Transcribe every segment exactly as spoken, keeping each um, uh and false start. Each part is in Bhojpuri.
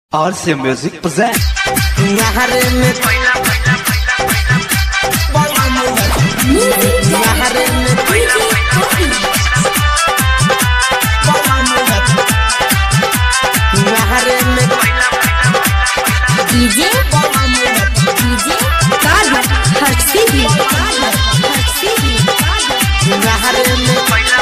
R C M Music presents Nahare में Nahare में Nahare में डीजे डीजे कादर हर्षिदी हर्षिदी Nahare में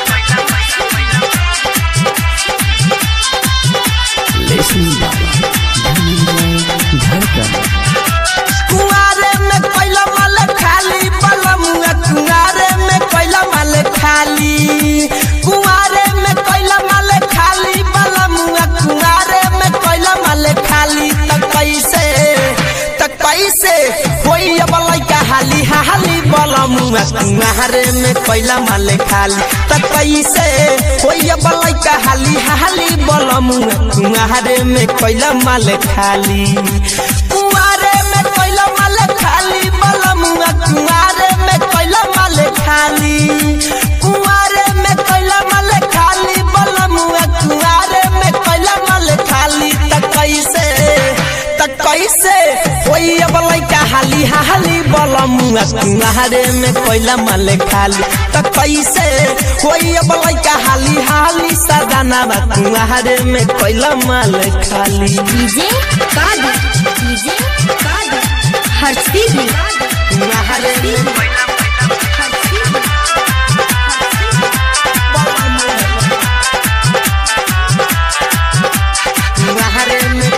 कुआरे में कोइला माल खाली बलमुआ कुआरे में कोइला माल खाली कुआरे में कोइला माल खाली बलमुआ कुआरे में कोइला माल खाली त कैसे त कैसे होई अब लइका हाली हाली बलमुआ कुआरे में कोइला माल खाली त कैसे होई अब लइका हाली हाली बलमुआ कुआरे में कोइला माल खाली कुआरे में कोइला माल खाली बलमुआ कुआरे में कोइला माल खाली कुआरे में कोइला माल खाली बलमुआ कुआरे में कोइला माल खाली त कैसे त कैसे होई अब लइका हाली हाली बलमुआ कुआरे में कोइला माल खाली त कैसे होई अब लइका हाली हाली सदाना कुआरे में कोइला माल खाली डीजे कादर डीजे कादर हर्षिदी नहरे में नहरे में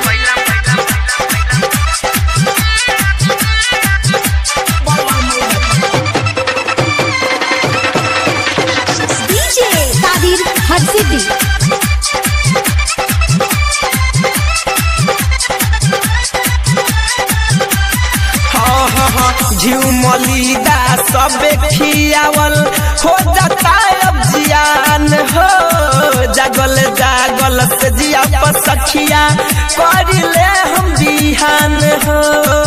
डीजे कादिर हर्षिदी हाँ हाँ हाँ झुमलीदा सबे खियावल हो जाता अब जियान हो जागल जागल से जिया पसखिया कर ले हम बिहान हो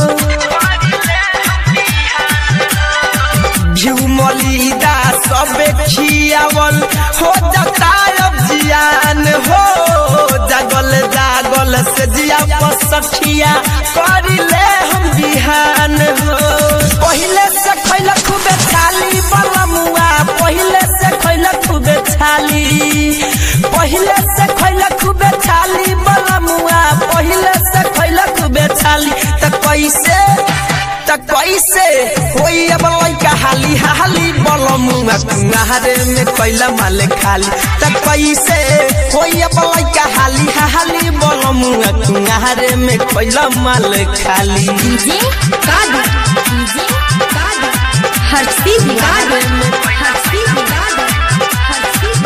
झुमलीदा सबे खियावल हो जाता अब जियान हो जागल जागल से जिया पसखिया कर ले हम बिहान हो पहिले से खैला खूबे छाली बलमुआ पहिले से खैला खूबे छाली पहिले से खैला खूबे छाली बलमुआ पहिले से खैला खूबे छाली त कैसे त कैसे होई अब लइका हाली हाली बलमुआ कुआरे में कोइला माल खाली त कैसे होई अब लइका हाली हाली बलमुआ कुआरे में कोइला माल खाली डीजे कादर डीजे कादर हर्षिदी कादर हर्षिदी कादर हर्षिदी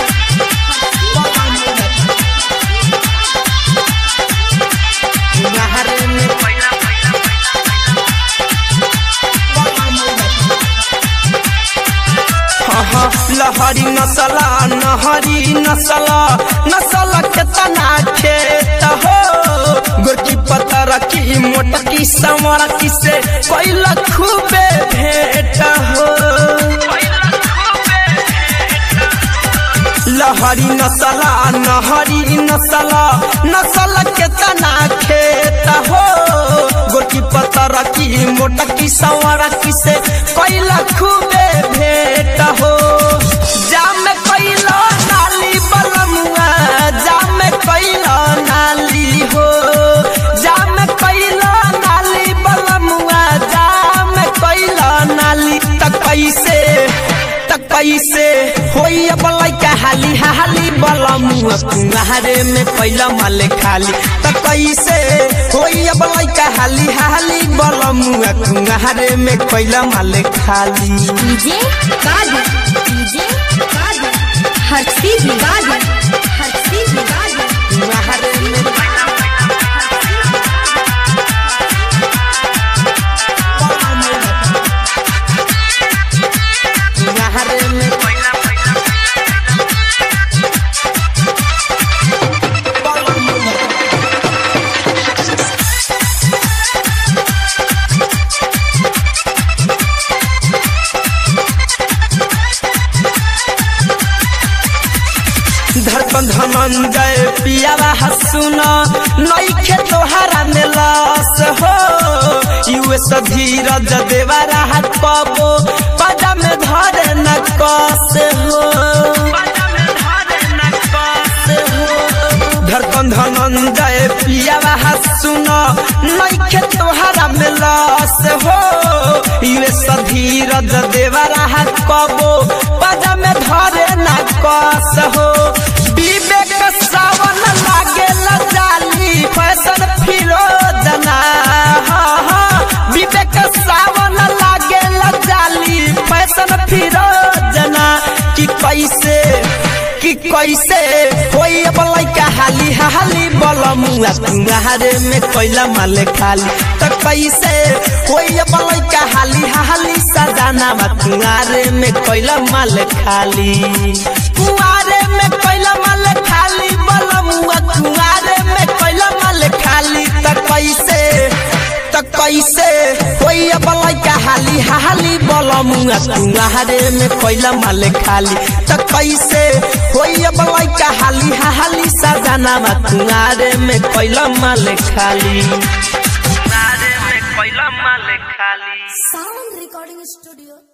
नहरे में हाँ हाँ लहरी नसला नहरी नसला नसला केतना खेत हो गोरकी पतर की मोटकी समर की से कोइला खूबे भेट हो लहरी नसला नहरी नसला नसला केतना खेत हो गोरकी पतर की मोटकी समर की से कोइला खूबे भेट हो जाम कोइला नाली बलमुआ जाम कोइला नाली हो जाम कोइला नाली बलमुआ जाम कोइला नाली त कैसे त कैसे होई अब लइका हाली हाली बलमुआ कुआरे में कोइला माल खाली त कैसे होई अब लइका हाली हाली बलमुआ कुआरे में कोइला माल खाली डीजे कादर डीजे कादर हर्षिदी कादर हर्षिदी कादर नहरे में नहरे में धीरज देवरा कबो पदा में धरे न कस हो धड़कन धनंजय पियावा सुन नइखे तोहरा में लस हो यूएस धीरज देवरा कबो पदा में धरे न कस हो विवेक सावन लागे जाली फैशन फिरोजना विवेक सावन लागे जाली फैशन फिरोजना कि कैसे कि कैसे कोई लइका हाली हाली बलमुआ तुम्हारे में कोइला माले खाली तो कैसे कोई लइका हाली हाली सजाना तुम्हारे में कोइला माले खाली कुआरे में कोइला माले खाली बलमुआ कुआरे में कोइला माले खाली तो कैसे तो कैसे कोई लइका हाली हाली बलमुआ तुम्हारे में कोइला माले खाली तो कैसे कोई लइका हाली हाली सजाना तुम्हारे में कोइला माले खाली साउंड रिकॉर्डिंग स्टूडियो